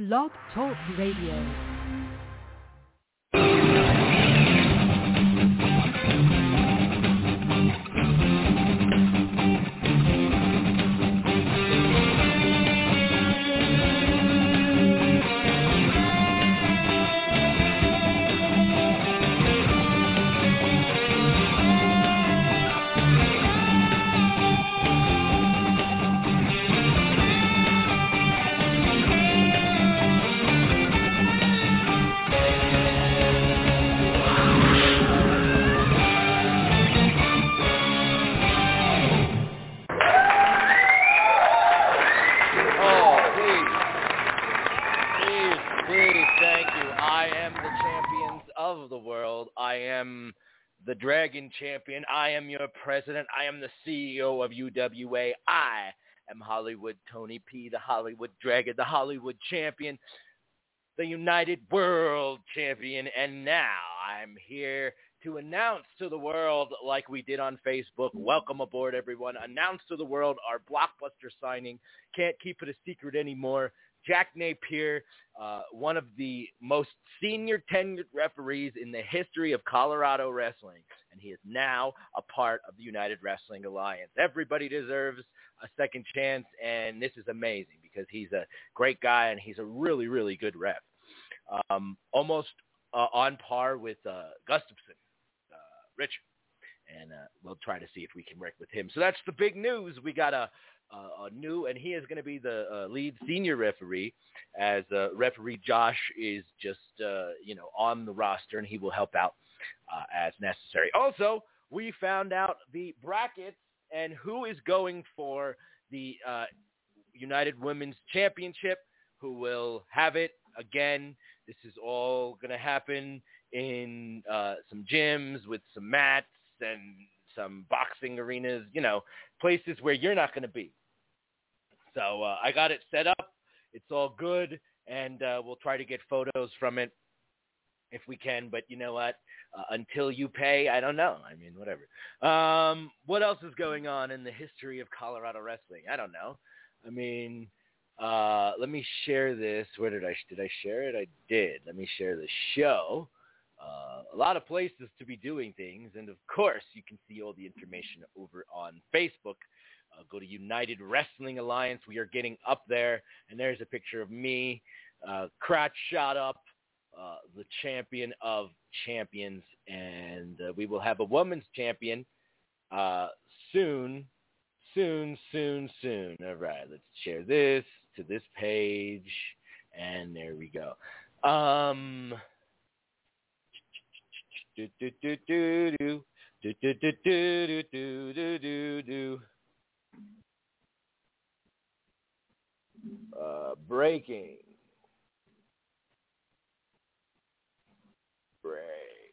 Blog Talk Radio. The Dragon Champion. I am your president. I am the CEO of UWA. I am Hollywood Tony P, the Hollywood Dragon, the Hollywood Champion, the United World Champion. And now I'm here to announce to the world, like we did on Facebook, welcome aboard, everyone. Announce to the world our blockbuster signing. Can't keep it a secret anymore. Jack Napier, one of the most senior tenured referees in the history of Colorado wrestling, and he is now a part of the United Wrestling Alliance. Everybody deserves a second chance, and this is amazing because he's a great guy and he's a really, really good ref. Almost on par with Gustafson, Richard, and we'll try to see if we can work with him. So that's the big news. We got a new, and he is going to be the lead senior referee, as referee Josh is just on the roster, and he will help out as necessary. Also, we found out the brackets and who is going for the United Women's Championship, who will have it again. This is all going to happen in some gyms with some mats and some boxing arenas, places where you're not going to be. So I got it set up. It's all good, and we'll try to get photos from it if we can. But you know what? Until you pay, I don't know. I mean, whatever. What else is going on in the history of Colorado wrestling? I don't know. I mean, let me share this. Where did I share it? I did. Let me share the show. A lot of places to be doing things, and of course, you can see all the information over on Facebook. Go to United Wrestling Alliance. We are getting up there, and there's a picture of me, crotch shot up, the champion of champions, and we will have a women's champion soon. All right, let's share this to this page, and there we go. Breaking. Break.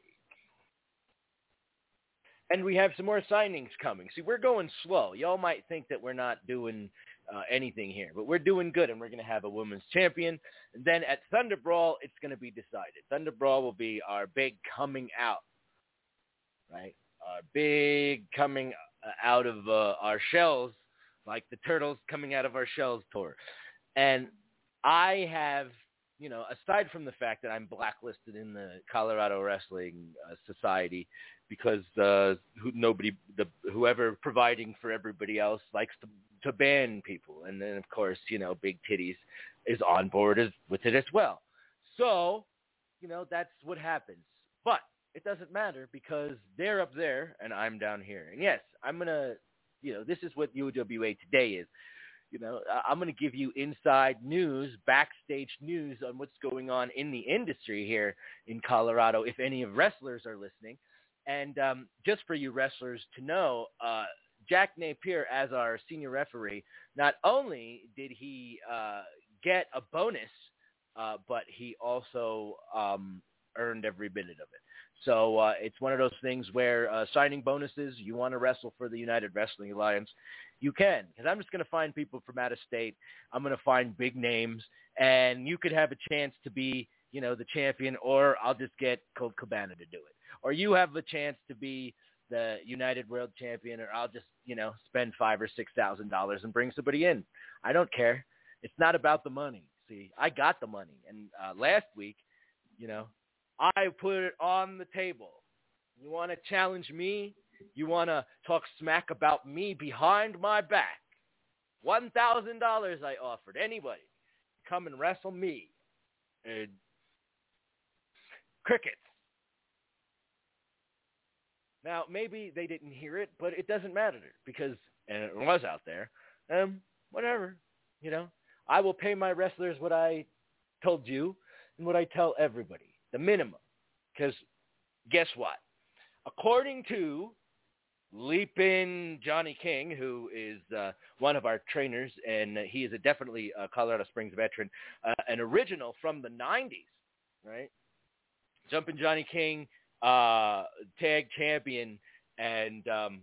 And we have some more signings coming. See, we're going slow. Y'all might think that we're not doing anything here, but we're doing good, and we're going to have a women's champion. And then at Thunder Brawl, it's going to be decided. Thunder Brawl will be our big coming out, right? Our big coming out of our shells, like the turtles coming out of our shells tour. And I have, aside from the fact that I'm blacklisted in the Colorado Wrestling Society because whoever providing for everybody else likes to ban people. And then, of course, Big Titties is on board with it as well. So, that's what happens. But it doesn't matter because they're up there and I'm down here. And yes, I'm going to, this is what UWA Today is. I'm going to give you inside news, backstage news on what's going on in the industry here in Colorado, if any of wrestlers are listening. And just for you wrestlers to know, Jack Napier, as our senior referee, not only did he get a bonus, but he also earned every minute of it. So it's one of those things where signing bonuses, you want to wrestle for the United Wrestling Alliance, you can. Because I'm just going to find people from out of state. I'm going to find big names. And you could have a chance to be, the champion, or I'll just get Colt Cabana to do it. Or you have a chance to be the United World Champion, or I'll just, spend $5,000 or $6,000 and bring somebody in. I don't care. It's not about the money. See, I got the money. And last week, I put it on the table. You want to challenge me? You want to talk smack about me behind my back? $1,000 I offered. Anybody, come and wrestle me. And crickets. Now, maybe they didn't hear it, but it doesn't matter because it was out there. Whatever, I will pay my wrestlers what I told you and what I tell everybody, the minimum. Because guess what? According to Leapin' Johnny King, who is one of our trainers, and he is definitely a Colorado Springs veteran, an original from the 90s, right? Jumpin' Johnny King, tag champion, and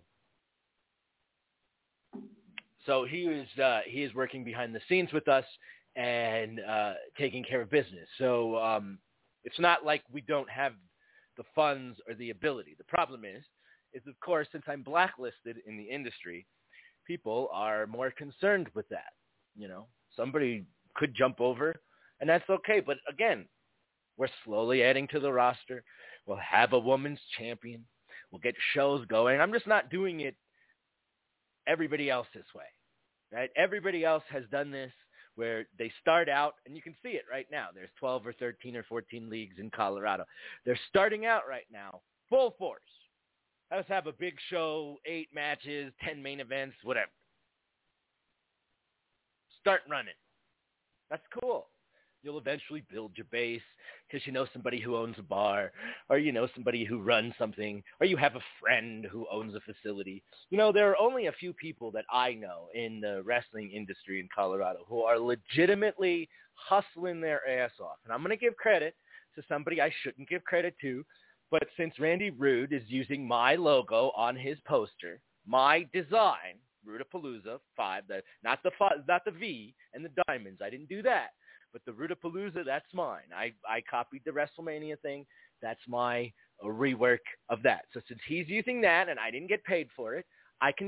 so he is working behind the scenes with us and taking care of business. So it's not like we don't have the funds or the ability. The problem is of course, since I'm blacklisted in the industry, people are more concerned with that. Somebody could jump over, and that's okay. But again, we're slowly adding to the roster. We'll have a women's champion. We'll get shows going. I'm just not doing it everybody else this way, right? Everybody else has done this where they start out, and you can see it right now. There's 12 or 13 or 14 leagues in Colorado. They're starting out right now, full force. Let's have a big show, 8 matches, 10 main events, whatever. Start running. That's cool. You'll eventually build your base because you know somebody who owns a bar, or you know somebody who runs something, or you have a friend who owns a facility. There are only a few people that I know in the wrestling industry in Colorado who are legitimately hustling their ass off. And I'm going to give credit to somebody I shouldn't give credit to, but since Randy Rude is using my logo on his poster, my design, Rudapalooza 5, not the V and the diamonds. I didn't do that. But the Rudapalooza, that's mine. I copied the WrestleMania thing. That's my rework of that. So since he's using that and I didn't get paid for it, I can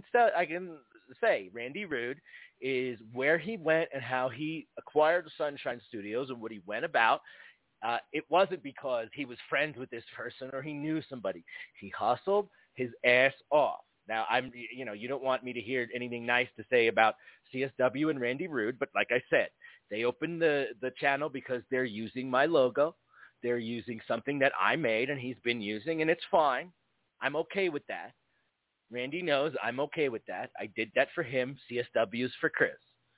say Randy Rude is where he went and how he acquired the Sunshine Studios and what he went about. It wasn't because he was friends with this person or he knew somebody. He hustled his ass off. Now, you don't want me to hear anything nice to say about CSW and Randy Rude, but like I said, they opened the channel because they're using my logo. They're using something that I made and he's been using, and it's fine. I'm okay with that. Randy knows I'm okay with that. I did that for him. CSW's for Chris.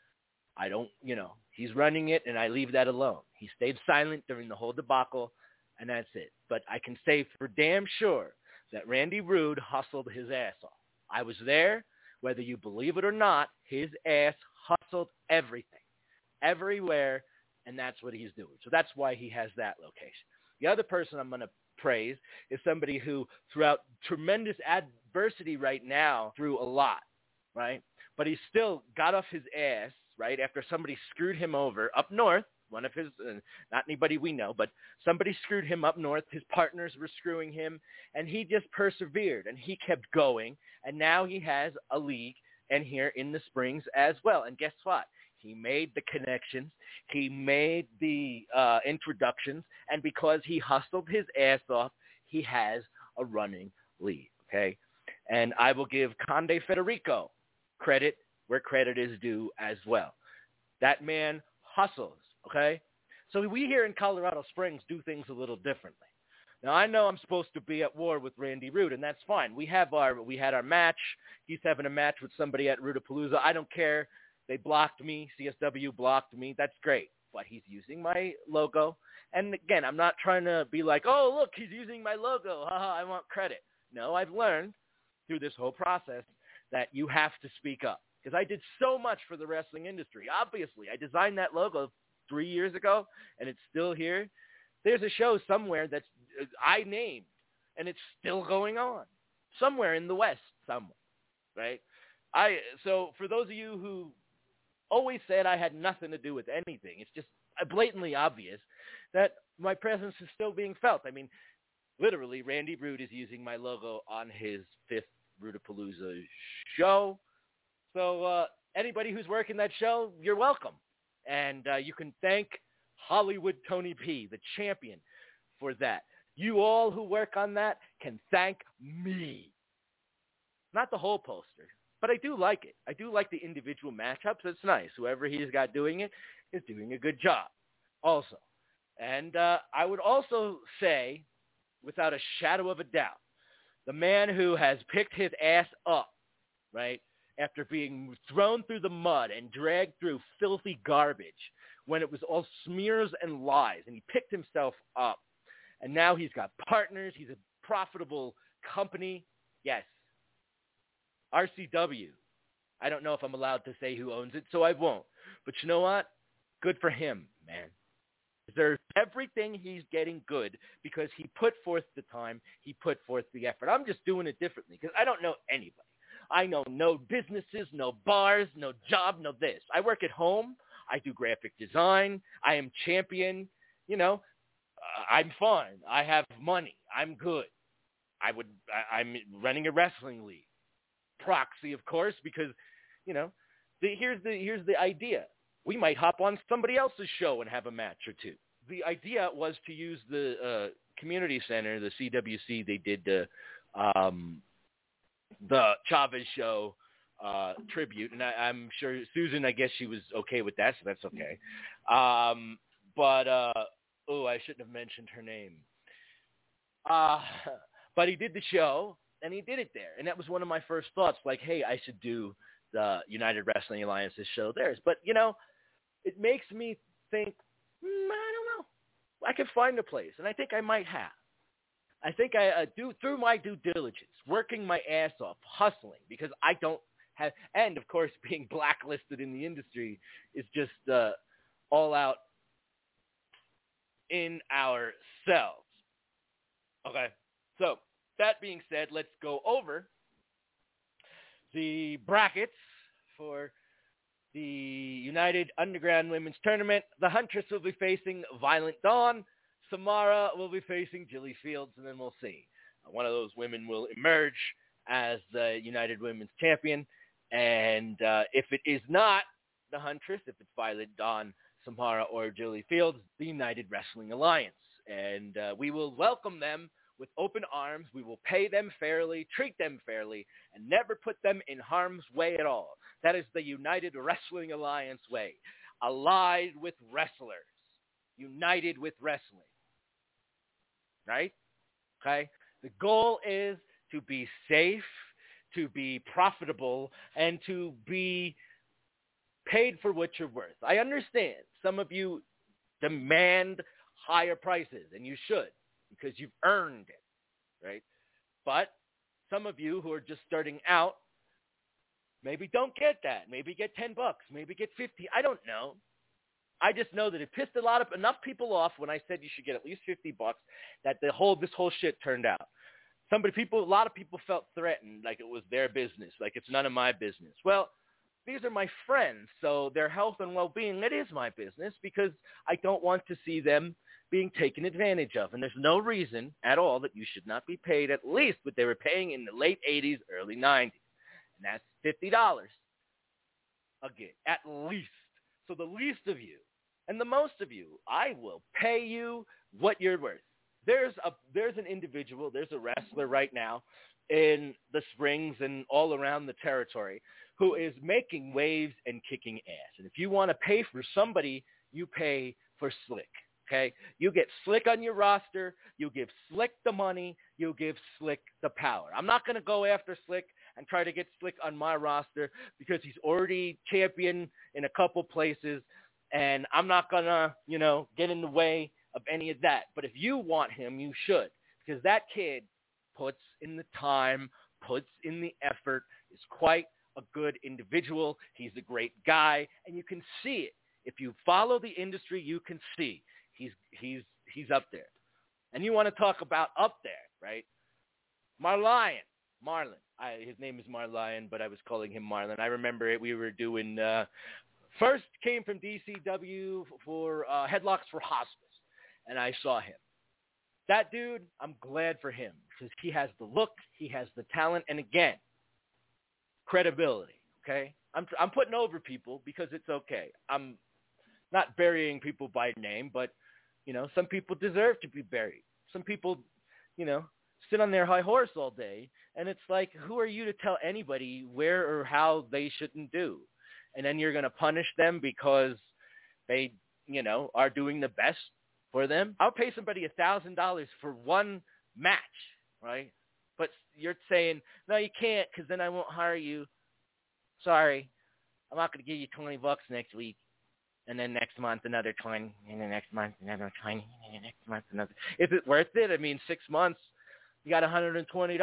I don't, he's running it, and I leave that alone. He stayed silent during the whole debacle, and that's it. But I can say for damn sure that Randy Rude hustled his ass off. I was there. Whether you believe it or not, his ass hustled everything, everywhere, and that's what he's doing. So that's why he has that location. The other person I'm going to praise is somebody who, throughout tremendous adversity right now, through a lot, right? But he still got off his ass, right, after somebody screwed him over up north. One of his, not anybody we know, but somebody screwed him up north. His partners were screwing him, and he just persevered, and he kept going, and now he has a league and here in the Springs as well. And guess what? He made the connections. He made the introductions, and because he hustled his ass off, he has a running league, okay? And I will give Conde Federico credit where credit is due as well. That man hustles. Okay, so we here in Colorado Springs do things a little differently. Now I know I'm supposed to be at war with Randy Rude, and that's fine. We had our match. He's having a match with somebody at Rudapalooza. I don't care. They blocked me. CSW blocked me. That's great. But he's using my logo. And again, I'm not trying to be like, oh look, he's using my logo. Haha, I want credit. No, I've learned through this whole process that you have to speak up because I did so much for the wrestling industry. Obviously, I designed that logo 3 years ago, and it's still here. There's a show somewhere that's I named, and it's still going on somewhere in the West, somewhere, right? So for those of you who always said I had nothing to do with anything, it's just blatantly obvious that my presence is still being felt. I mean, literally, Randy Rude is using my logo on his 5th Rudapalooza show. So anybody who's working that show, you're welcome. And you can thank Hollywood Tony P, the champion, for that. You all who work on that can thank me. Not the whole poster, but I do like it. I do like the individual matchups. It's nice. Whoever he's got doing it is doing a good job also. And I would also say, without a shadow of a doubt, the man who has picked his ass up, right, after being thrown through the mud and dragged through filthy garbage when it was all smears and lies, and he picked himself up, and now he's got partners. He's a profitable company. Yes, RCW. I don't know if I'm allowed to say who owns it, so I won't. But you know what? Good for him, man. There's everything he's getting good because he put forth the time, he put forth the effort. I'm just doing it differently because I don't know anybody. I know no businesses, no bars, no job, no this. I work at home. I do graphic design. I am champion. You know, I'm fine. I have money. I'm good. I'm running a wrestling league. Proxy, of course, because, you know, here's the idea. We might hop on somebody else's show and have a match or two. The idea was to use the community center, the CWC. They did the Chavez show tribute, and I'm sure Susan, I guess she was okay with that, so that's okay. But I shouldn't have mentioned her name. But he did the show, and he did it there, and that was one of my first thoughts, like, hey, I should do the United Wrestling Alliance's show theirs. But, you know, it makes me think, I don't know. I could find a place, and I think I might have. I think I do, through my due diligence, working my ass off, hustling, because I don't have, and, of course, being blacklisted in the industry is just all out in ourselves. Okay, so that being said, let's go over the brackets for the United Underground Women's Tournament. The Huntress will be facing Violent Dawn. Samara will be facing Jilly Fields, and then we'll see. One of those women will emerge as the United Women's Champion. And if it is not the Huntress, if it's Violent Dawn, Samara, or Jilly Fields, the United Wrestling Alliance. And we will welcome them with open arms. We will pay them fairly, treat them fairly, and never put them in harm's way at all. That is the United Wrestling Alliance way. Allied with wrestlers. United with wrestling. Right? Okay? The goal is to be safe, to be profitable, and to be paid for what you're worth. I understand some of you demand higher prices, and you should, because you've earned it, right? But some of you who are just starting out maybe don't get that. Maybe get $10, maybe get $50. I don't know. I just know that it pissed enough people off when I said you should get at least $50 that this whole shit turned out. A lot of people felt threatened, like it was their business, like it's none of my business. Well, these are my friends, so their health and well-being, it is my business because I don't want to see them being taken advantage of. And there's no reason at all that you should not be paid at least what they were paying in the late 80s, early 90s. And that's $50 again, at least. So the least of you and the most of you, I will pay you what you're worth. There's an individual, there's a wrestler right now in the Springs and all around the territory who is making waves and kicking ass. And if you want to pay for somebody, you pay for Slick. Okay? You get Slick on your roster. You give Slick the money. You give Slick the power. I'm not going to go after Slick and try to get Slick on my roster because he's already champion in a couple places, and I'm not going to, get in the way of any of that. But if you want him, you should, because that kid puts in the time, puts in the effort, is quite a good individual. He's a great guy, and you can see it. If you follow the industry, you can see he's up there. And you want to talk about up there, right? Marlon. His name is Marlon, but I was calling him Marlon. I remember it. We were doing first came from DCW for Headlocks for Hospice, and I saw him. That dude, I'm glad for him because he has the look, he has the talent, and again, credibility. Okay, I'm putting over people because it's okay. not burying people by name, but, some people deserve to be buried. Some people, sit on their high horse all day, and it's like, who are you to tell anybody where or how they shouldn't do? And then you're going to punish them because they, are doing the best for them. I'll pay somebody $1,000 for one match, right? But you're saying, no, you can't, because then I won't hire you. Sorry, I'm not going to give you $20 next week, and then next month another 20, and then next month another 20, and then next month another. Is it worth it? I mean, 6 months, you got $120.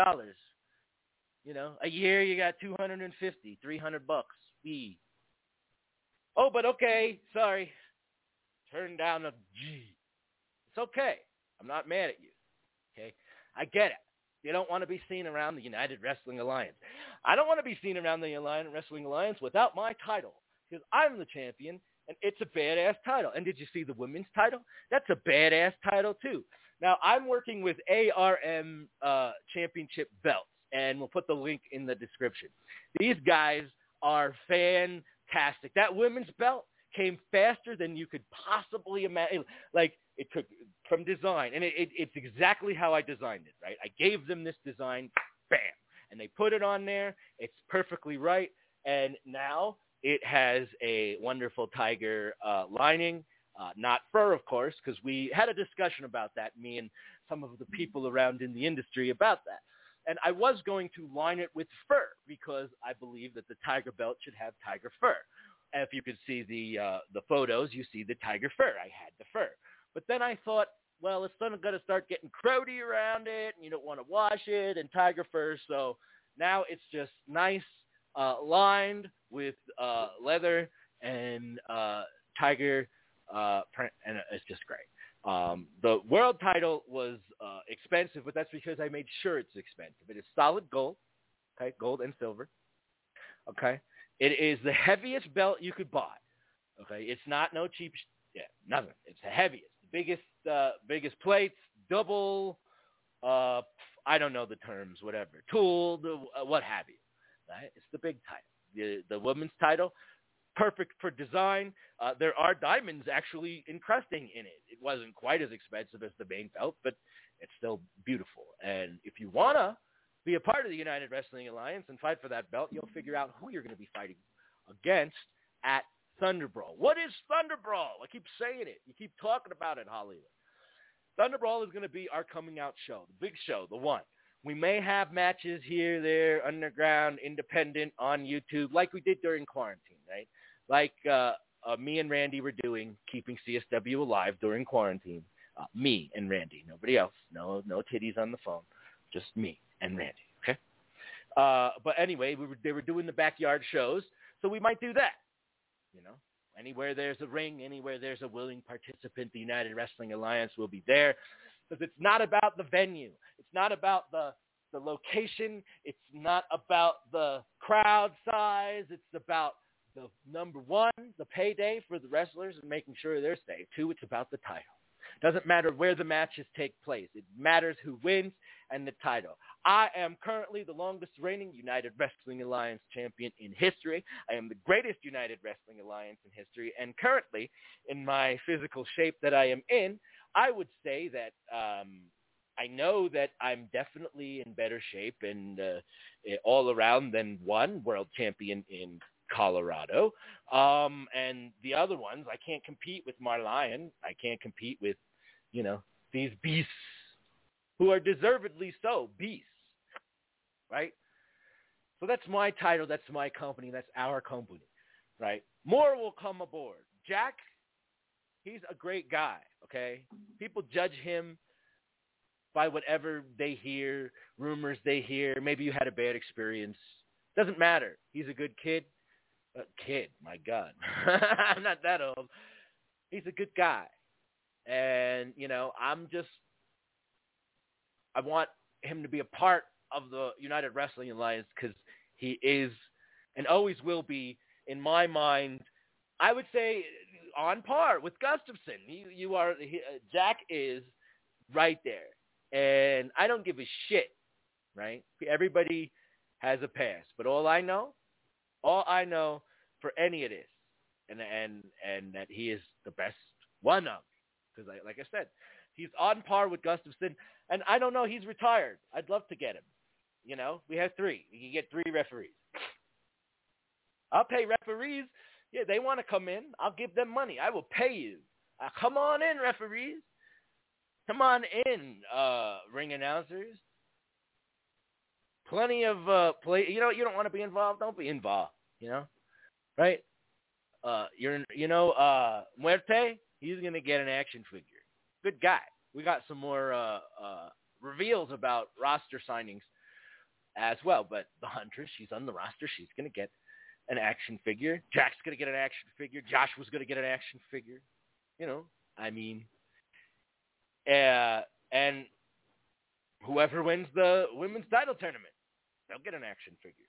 A year you got $250, $300 fee. Oh, but okay, sorry. Turn down the G. It's okay. I'm not mad at you. Okay, I get it. You don't want to be seen around the United Wrestling Alliance. I don't want to be seen around the United Wrestling Alliance without my title, because I'm the champion, and it's a badass title. And did you see the women's title? That's a badass title, too. Now, I'm working with ARM championship belts, and we'll put the link in the description. These guys are fantastic. That women's belt came faster than you could possibly imagine. Like, it took from design, and it's exactly how I designed it, right? I gave them this design, bam, and they put it on there. It's perfectly right, and now it has a wonderful tiger lining, not fur, of course, because we had a discussion about that, me and some of the people around in the industry about that. And I was going to line it with fur because I believe that the tiger belt should have tiger fur. And if you could see the photos, you see the tiger fur. I had the fur. But then I thought, well, it's going to start getting crowdy around it, and you don't want to wash it, and tiger fur. So now it's just nice, lined with leather and tiger print, and it's just great. The world title was expensive, but that's because I made sure it's expensive. It is solid gold, okay, gold and silver, okay. It is the heaviest belt you could buy, okay. It's not no cheap, nothing. It's the heaviest, biggest plates, double, I don't know the terms, whatever, tooled, what have you, right? It's the big title. The women's title, perfect for design. There are diamonds actually encrusting in it. It wasn't quite as expensive as the main belt, but it's still beautiful. And if you want to be a part of the United Wrestling Alliance and fight for that belt, you'll figure out who you're going to be fighting against at Thunder Brawl. What is Thunder Brawl? I keep saying it. You keep talking about it, Hollywood. Thunder Brawl is going to be our coming out show, the big show, the one. We may have matches here, there, underground, independent, on YouTube, like we did during quarantine, right? Like me and Randy were doing, keeping CSW alive during quarantine. Me and Randy, nobody else. No titties on the phone, just me and Randy, okay? But anyway, they were doing the backyard shows, so we might do that, Anywhere there's a ring, anywhere there's a willing participant, the United Wrestling Alliance will be there. Because it's not about the venue. It's not about the location. It's not about the crowd size. It's about the number one, the payday for the wrestlers and making sure they're safe. Two, it's about the title. Doesn't matter where the matches take place. It matters who wins and the title. I am currently the longest reigning United Wrestling Alliance champion in history. I am the greatest United Wrestling Alliance in history. And currently, in my physical shape that I am in, I would say that I know that I'm definitely in better shape and all around than one world champion in Colorado. And the other ones, I can't compete with Marlion. I can't compete with, these beasts who are deservedly so beasts, right? So that's my title. That's my company. That's our company, right? More will come aboard. Jack, he's a great guy, okay? People judge him by whatever they hear, rumors they hear. Maybe you had a bad experience. Doesn't matter. He's a good kid. My God. I'm not that old. He's a good guy. And, I want him to be a part of the United Wrestling Alliance because he is and always will be, in my mind, I would say on par with Gustafson. Jack is right there. And I don't give a shit, right? Everybody has a past. But all I know for any of this and that he is the best one of. Because, like I said, he's on par with Gustafsson, and I don't know, he's retired. I'd love to get him. We have 3. You can get 3 referees. I'll pay referees. Yeah, they want to come in. I'll give them money. I will pay you. Come on in, referees. Come on in, ring announcers. Plenty of play. You don't want to be involved. Don't be involved. Right? Muerte. He's gonna get an action figure. Good guy. We got some more reveals about roster signings as well. But the Huntress, she's on the roster. She's gonna get an action figure. Jack's gonna get an action figure. Josh was gonna get an action figure. And whoever wins the women's title tournament, they'll get an action figure.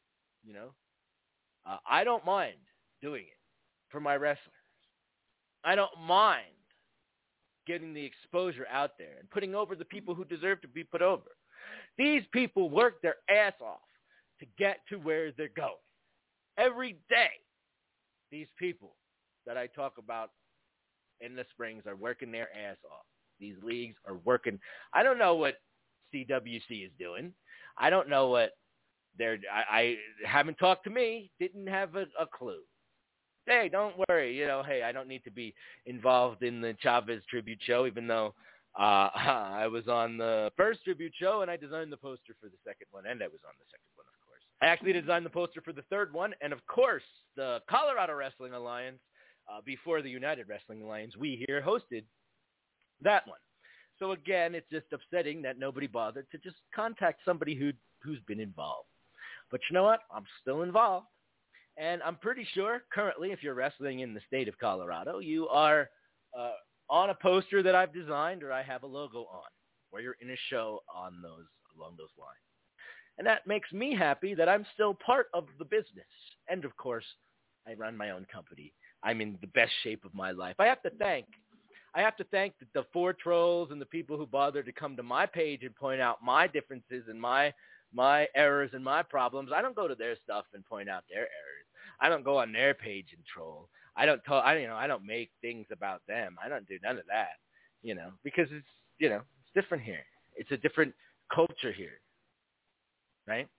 I don't mind doing it for my wrestlers. I don't mind getting the exposure out there and putting over the people who deserve to be put over. These people work their ass off to get to where they're going. Every day, these people that I talk about in the Springs are working their ass off. These leagues are working. I don't know what CWC is doing. I don't know what I haven't talked to me. Didn't have a clue. Hey, don't worry. Hey, I don't need to be involved in the Chavez tribute show, even though I was on the first tribute show and I designed the poster for the second one, and I was on the second one, of course. I actually designed the poster for the third one, and of course, the Colorado Wrestling Alliance, before the United Wrestling Alliance, we here hosted that one. So again, it's just upsetting that nobody bothered to just contact somebody who's been involved. But you know what? I'm still involved. And I'm pretty sure currently, if you're wrestling in the state of Colorado, you are on a poster that I've designed or I have a logo on, where you're in a show along those lines. And that makes me happy that I'm still part of the business. And of course, I run my own company. I'm in the best shape of my life. I have to thank the 4 trolls and the people who bothered to come to my page and point out my differences and my errors and my problems. I don't go to their stuff and point out their errors. I don't go on their page and troll. I don't make things about them. I don't do none of that, because it's different here. It's a different culture here, right?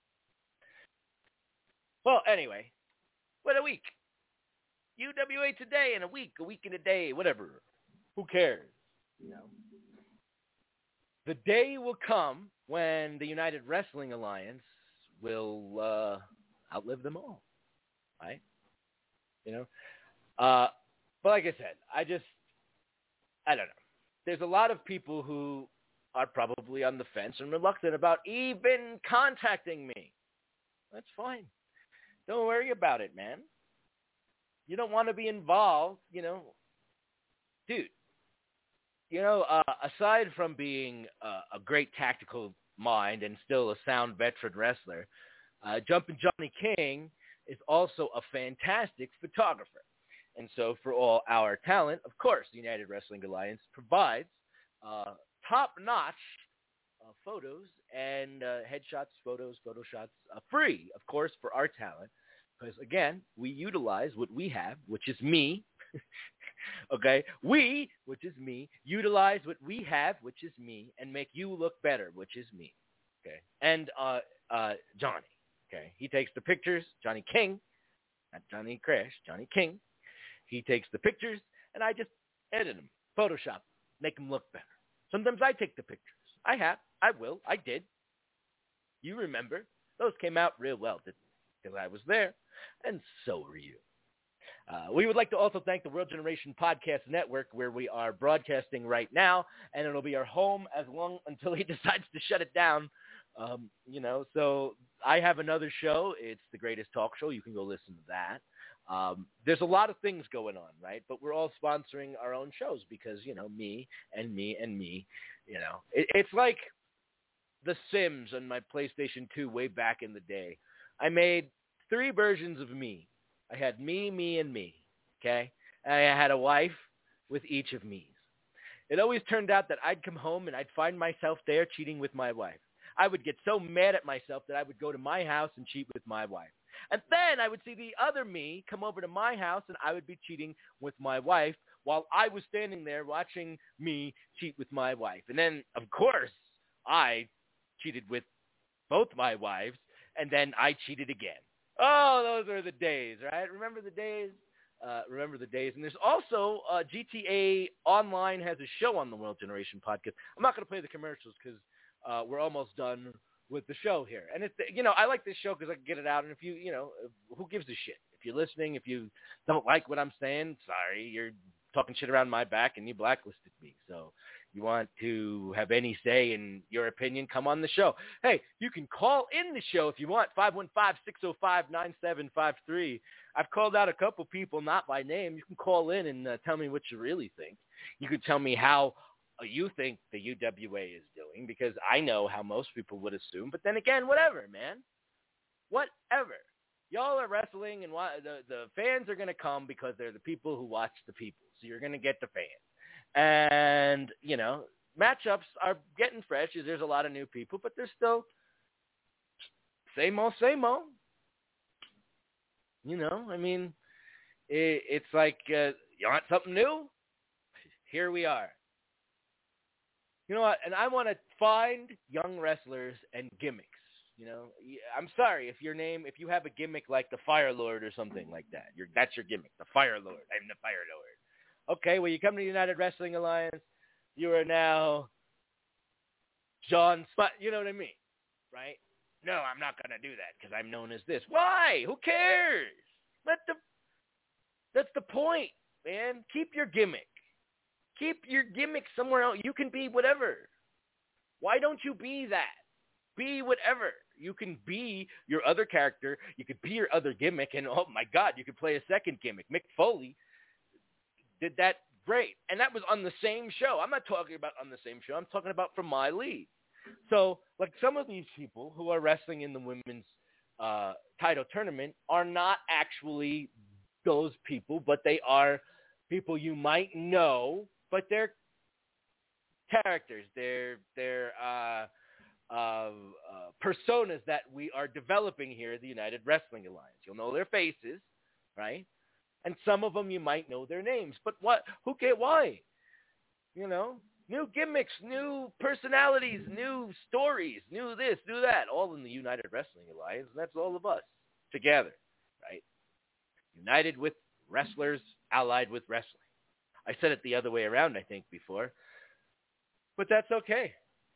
Well, anyway, what a week. UWA today in a week and a day, whatever. Who cares? The day will come when the United Wrestling Alliance will outlive them all, right? But like I said, I don't know. There's a lot of people who are probably on the fence and reluctant about even contacting me. That's fine. Don't worry about it, man. You don't want to be involved, dude. Aside from being a great tactical mind and still a sound veteran wrestler, Jumpin' Johnny King is also a fantastic photographer. And so for all our talent, of course, the United Wrestling Alliance provides top-notch photos and headshots, photoshots, free, of course, for our talent. Because, again, we utilize what we have, which is me. Okay? We, which is me, utilize what we have, which is me, and make you look better, which is me. Okay? And Johnny. Okay? He takes the pictures, Johnny King, not Johnny Crash, Johnny King. He takes the pictures, and I just edit them, Photoshop, make them look better. Sometimes I take the pictures. I did. You remember. Those came out real well, didn't they? Because I was there, and so were you. We would like to also thank the World Generation Podcast Network, where we are broadcasting right now, and it'll be our home as long until he decides to shut it down. So I have another show. It's The Greatest Talk Show. You can go listen to that. There's a lot of things going on, right? But we're all sponsoring our own shows because, me and me and me, It's like The Sims on my PlayStation 2 way back in the day. I made 3 versions of me. I had me, me, and me, okay? And I had a wife with each of me's. It always turned out that I'd come home and I'd find myself there cheating with my wife. I would get so mad at myself that I would go to my house and cheat with my wife. And then I would see the other me come over to my house, and I would be cheating with my wife while I was standing there watching me cheat with my wife. And then, of course, I cheated with both my wives, and then I cheated again. Oh, those are the days, right? Remember the days? And there's also GTA Online has a show on the World Generation podcast. I'm not going to play the commercials because we're almost done with the show here. And it's, I like this show because I can get it out. And if who gives a shit? If you're listening, if you don't like what I'm saying, sorry, you're talking shit around my back and you blacklisted me. So you want to have any say in your opinion, come on the show. Hey, you can call in the show if you want, 515-605-9753. I've called out a couple people, not by name. You can call in and tell me what you really think. You can tell me how you think the UWA is doing, because I know how most people would assume. But then again, whatever, man. Whatever. Y'all are wrestling, and the fans are going to come because they're the people who watch the people. So you're going to get the fans. And, matchups are getting fresh. There's a lot of new people, but there's still same old. It's like, you want something new? Here we are. You know what? And I want to find young wrestlers and gimmicks. I'm sorry if you have a gimmick like the Fire Lord or something like that. That's your gimmick, the Fire Lord. I'm the Fire Lord. Okay, well, you come to the United Wrestling Alliance, you are now John Spot. You know what I mean, right? No, I'm not going to do that because I'm known as this. Why? Who cares? That's the point, man. Keep your gimmick. Keep your gimmick somewhere else. You can be whatever. Why don't you be that? Be whatever. You can be your other character. You could be your other gimmick. And, oh, my God, you could play a second gimmick. Mick Foley did that great. And that was on the same show. I'm not talking about on the same show. I'm talking about from my league. So, like, some of these people who are wrestling in the women's title tournament are not actually those people, but they are people you might know, but they're characters. They're personas that we are developing here at the United Wrestling Alliance. You'll know their faces, right? And some of them you might know their names. But what? Who cares? Why? New gimmicks, new personalities, new stories, new this, new that, all in the United Wrestling Alliance. And that's all of us together, right? United with wrestlers, allied with wrestling. I said it the other way around, I think, before. But that's okay.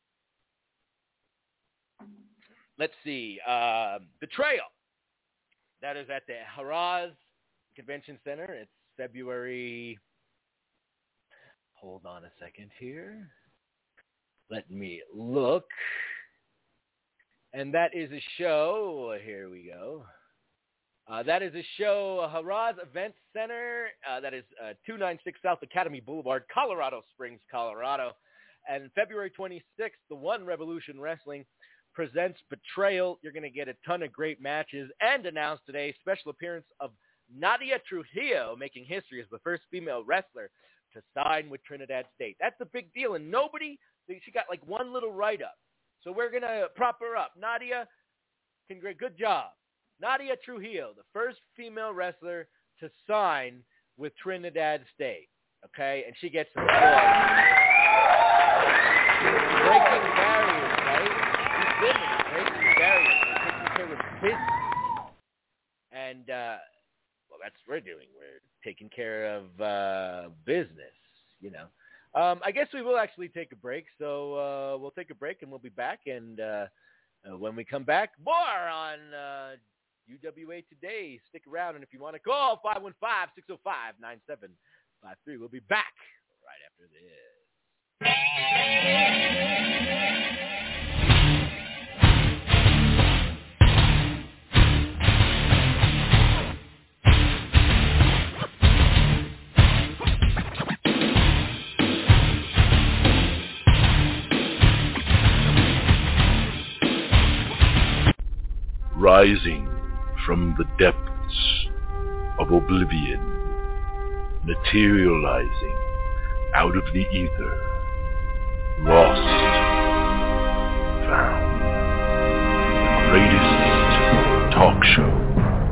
Let's see. Betrayal. That is at the Haraz Convention Center. It's February. Hold on a second here. Let me look. And that is a show. Here we go. That is a show, Haraz Event Center. That is 296 South Academy Boulevard, Colorado Springs, Colorado. And February 26th, the One Revolution Wrestling presents Betrayal. You're going to get a ton of great matches. And announced today, special appearance of Nadia Trujillo, making history as the first female wrestler to sign with Trinidad State. That's a big deal. And she got like one little write-up. So we're going to prop her up. Nadia, good job. Nadia Trujillo, the first female wrestler to sign with Trinidad State. Okay? And she gets some applause. Breaking barriers, right? These women are breaking barriers. They're taking care of business. And, that's what we're doing. We're taking care of business, I guess we will actually take a break. So we'll take a break and we'll be back. And when we come back, more on UWA Today. Stick around. And if you want to call, 515-605-9753. We'll be back right after this. Rising from the depths of oblivion, materializing out of the ether, lost, found, the greatest talk show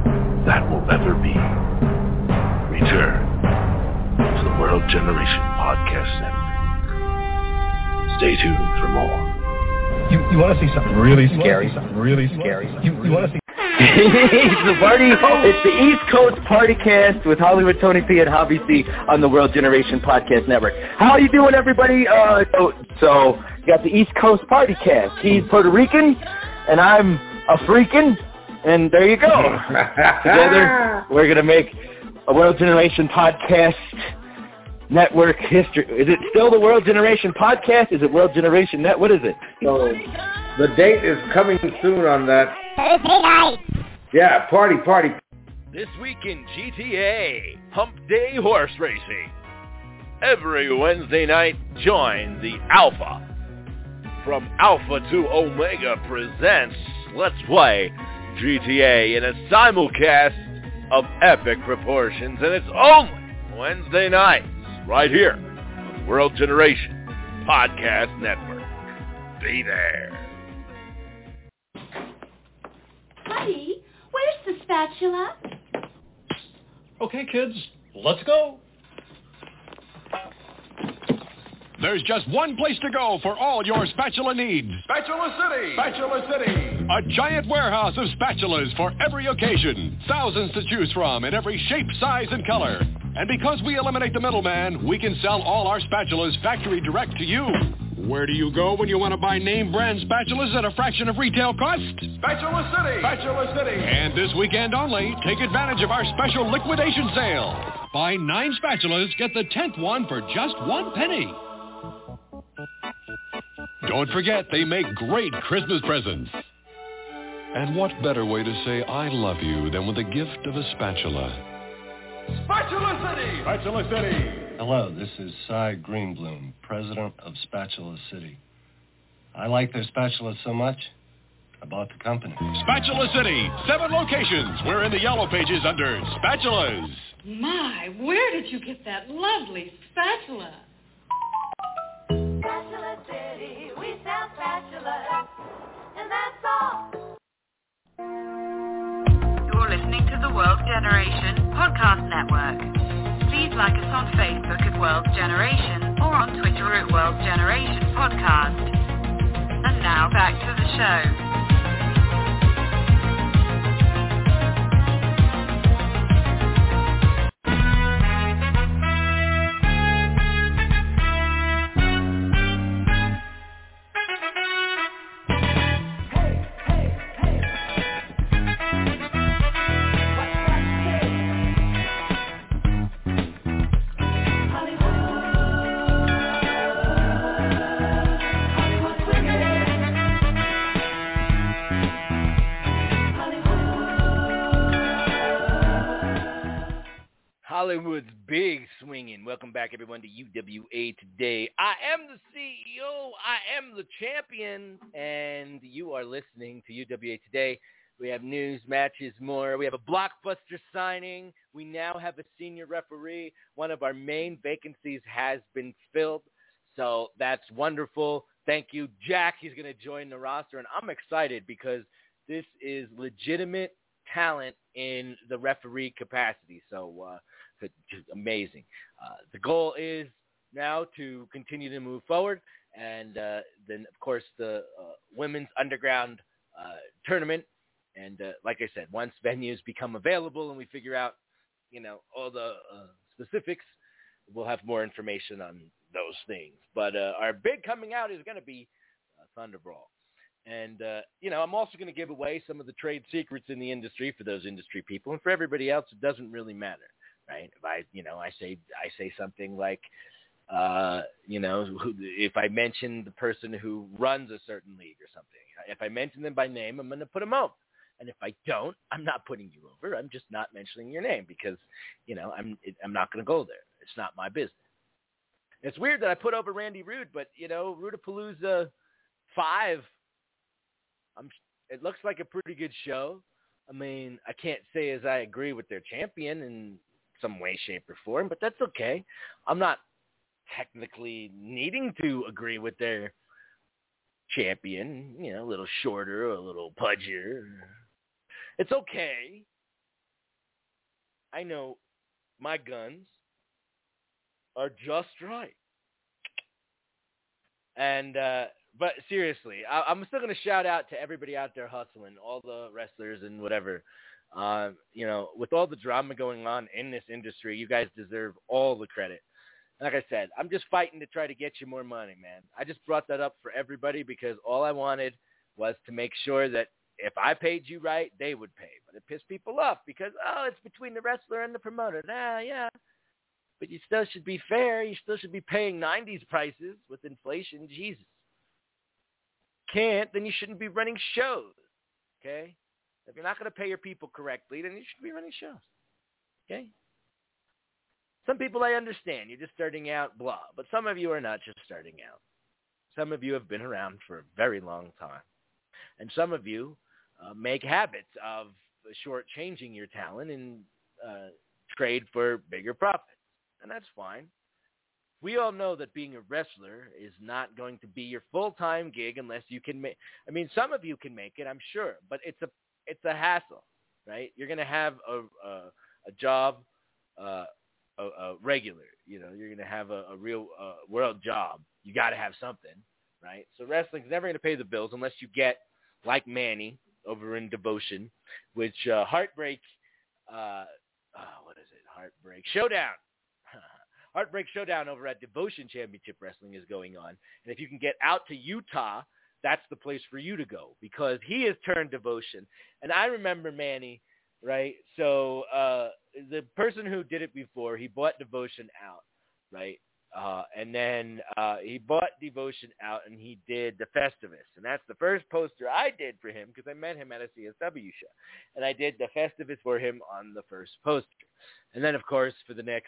that will ever be. Return to the World Generation Podcast Network. Stay tuned for more. You want to see something really scary? You want to see... It's the party. It's the East Coast Party Cast with Hollywood Tony P and Hobby C on the World Generation Podcast Network. How are you doing, everybody? So you got the East Coast Party Cast. He's Puerto Rican, and I'm a freakin', and there you go. Together, we're gonna make a World Generation Podcast Network history. Is it still the World Generation Podcast? Is it World Generation Net? What is it? So the date is coming soon on that. Thursday night. Yeah, party. This week in GTA, Hump Day Horse Racing. Every Wednesday night, join the Alpha. From Alpha to Omega presents Let's Play GTA in a simulcast of epic proportions, and it's only Wednesday nights, right here on the World Generation Podcast Network. Be there. Buddy, where's the spatula? Okay, kids, let's go. There's just one place to go for all your spatula needs. Spatula City! Spatula City! A giant warehouse of spatulas for every occasion. Thousands to choose from in every shape, size, and color. And because we eliminate the middleman, we can sell all our spatulas factory direct to you. Where do you go when you want to buy name brand spatulas at a fraction of retail cost? Spatula City! Spatula City! And this weekend only, take advantage of our special liquidation sale. Buy 9 spatulas, get the 10th one for just 1 penny. Don't forget, they make great Christmas presents. And what better way to say I love you than with the gift of a spatula? Spatula City! Spatula City! Hello, this is Cy Greenbloom, president of Spatula City. I like their spatulas so much, I bought the company. Spatula City, 7 locations. We're in the yellow pages under Spatulas. My, where did you get that lovely spatula? Spatula City, we sell spatulas, and that's all. You're listening to the World Generation Podcast Network. Please like us on Facebook at World Generation or on Twitter at World Generation Podcast. And now back to the show. Hollywood's big swinging. Welcome back, everyone, to UWA Today. I am the CEO. I am the champion, and you are listening to UWA Today. We have news, matches, more. We have a blockbuster signing. We now have a senior referee. One of our main vacancies has been filled, so that's wonderful. Thank you, Jack. He's going to join the roster, and I'm excited because this is legitimate talent in the referee capacity. So amazing. The goal is now to continue to move forward, and then, of course, the women's underground tournament. And like I said, once venues become available and we figure out, all the specifics, we'll have more information on those things. But our big coming out is going to be Thunder Brawl. And, I'm also going to give away some of the trade secrets in the industry for those industry people. And for everybody else, it doesn't really matter, right? If I say something like, if I mention the person who runs a certain league or something, if I mention them by name, I'm going to put them over. And if I don't, I'm not putting you over. I'm just not mentioning your name because, I'm not going to go there. It's not my business. It's weird that I put over Randy Rude, but, Rudapalooza 5, it looks like a pretty good show. I mean, I can't say as I agree with their champion in some way, shape, or form, but that's okay. I'm not technically needing to agree with their champion, a little shorter or a little pudgier. It's okay. I know my guns are just right. And but seriously, I'm still gonna shout out to everybody out there hustling, all the wrestlers and whatever. With all the drama going on in this industry, you guys deserve all the credit. Like I said, I'm just fighting to try to get you more money, man. I just brought that up for everybody because all I wanted was to make sure that if I paid you right, they would pay. But it pissed people off because, it's between the wrestler and the promoter. Yeah. But you still should be fair. You still should be paying 90s prices with inflation. Jesus. Can't, then you shouldn't be running shows. Okay? If you're not going to pay your people correctly, then you shouldn't be running shows. Okay? Some people I understand. You're just starting out, blah. But some of you are not just starting out. Some of you have been around for a very long time. And some of you make habits of shortchanging your talent and trade for bigger profits. And that's fine. We all know that being a wrestler is not going to be your full-time gig unless you can make – I mean, some of you can make it, I'm sure. But it's a hassle, right? You're going to have a job a regular, you're going to have a real world job. You got to have something, right? So wrestling's never going to pay the bills unless you get like Manny over in Devotion, which Heartbreak Showdown. Heartbreak Showdown over at Devotion Championship Wrestling is going on. And if you can get out to Utah, that's the place for you to go because he has turned Devotion. And I remember Manny, right? So the person who did it before, he bought Devotion out, right? And then he bought Devotion out and he did the Festivus. And that's the first poster I did for him because I met him at a CSW show. And I did the Festivus for him on the first poster. And then, of course, for the next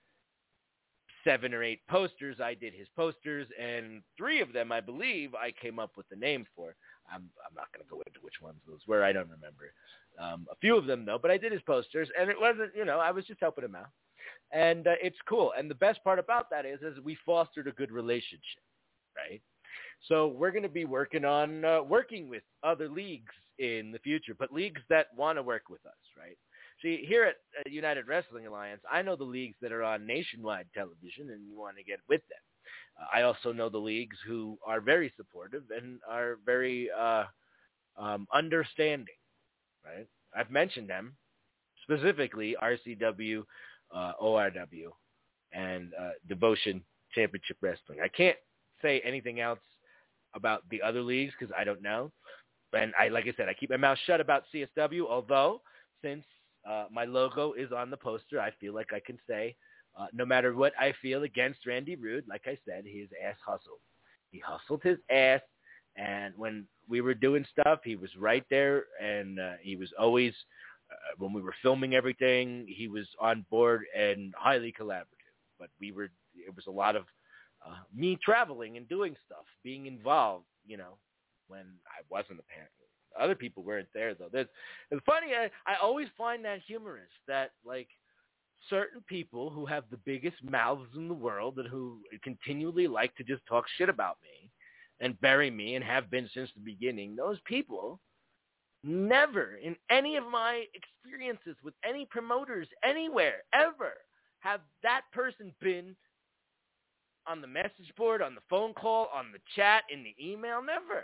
7 or 8 posters, I did his posters. And 3 of them, I believe, I came up with the name for. I'm not going to go into which ones those were. I don't remember. A few of them, though. But I did his posters. And it wasn't, I was just helping him out. And it's cool. And the best part about that is we fostered a good relationship, right? So we're going to be working on working with other leagues in the future, but leagues that want to work with us, right? See, here at United Wrestling Alliance, I know the leagues that are on nationwide television and you want to get with them. I also know the leagues who are very supportive and are very understanding, right? I've mentioned them, specifically RCW, ORW, and Devotion Championship Wrestling. I can't say anything else about the other leagues because I don't know. And like I said, I keep my mouth shut about CSW, although since my logo is on the poster, I feel like I can say no matter what I feel against Randy Rude, like I said, his ass hustled. He hustled his ass, and when we were doing stuff, he was right there, and he was always when we were filming everything, he was on board and highly collaborative. But it was a lot of me traveling and doing stuff, being involved, when I wasn't apparently. Other people weren't there, though. It's funny, I always find that humorous, that, like, certain people who have the biggest mouths in the world and who continually like to just talk shit about me and bury me and have been since the beginning, those people never, in any of my experiences with any promoters anywhere, ever, have that person been on the message board, on the phone call, on the chat, in the email.